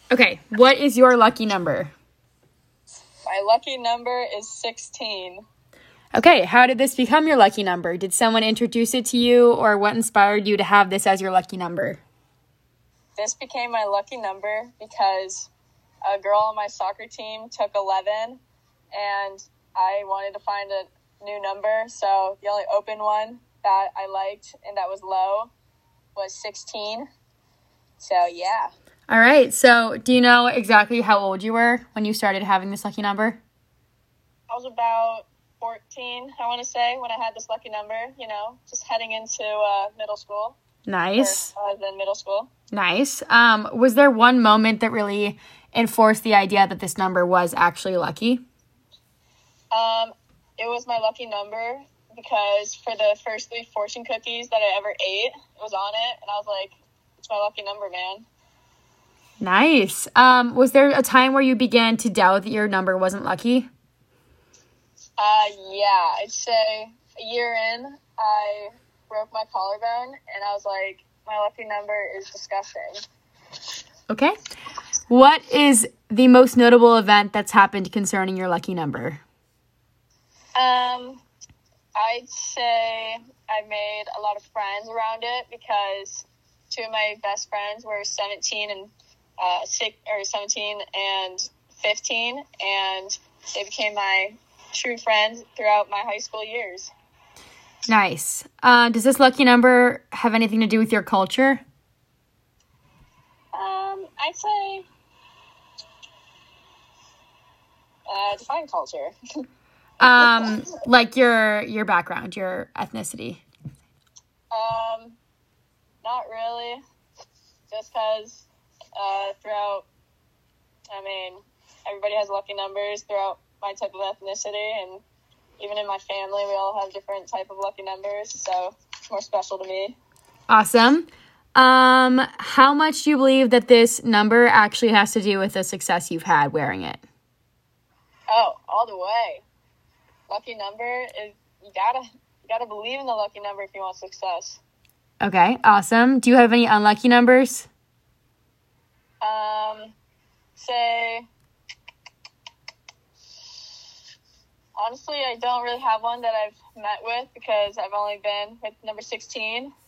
Okay, what is your lucky number? My lucky number is 16. Okay, how did this become your lucky number? Did someone introduce it to you, or what inspired you to have this as your lucky number? This became my lucky number because a girl on my soccer team took 11, and I wanted to find a new number, so the only open one that I liked and that was low was 16. So, yeah. All right, so do you know exactly how old you were when you started having this lucky number? I was about 14, I want to say, when I had this lucky number, just heading into middle school. Nice. Or I was in middle school. Nice. Was there one moment that really enforced the idea that this number was actually lucky? It was my lucky number because for the first 3 fortune cookies that I ever ate, it was on it, and I was like, it's my lucky number, man. Nice. Was there a time where you began to doubt that your number wasn't lucky? Yeah, I'd say a year in, I broke my collarbone, and I was like, my lucky number is disgusting. Okay. What is the most notable event that's happened concerning your lucky number? I'd say I made a lot of friends around it because 2 of my best friends were 17 and 17 and 15, and they became my true friends throughout my high school years. Nice. Does this lucky number have anything to do with your culture? I'd say define culture. Like your background, your ethnicity. Not really. Just because everybody has lucky numbers throughout my type of ethnicity, and even in my family, we all have different type of lucky numbers, so it's more special to me. Awesome. How much do you believe that this number actually has to do with the success you've had wearing it? Oh, all the way. Lucky number is you gotta believe in the lucky number if you want success. Okay, awesome. Do you have any unlucky numbers? Honestly, I don't really have one that I've met with because I've only been with number 16.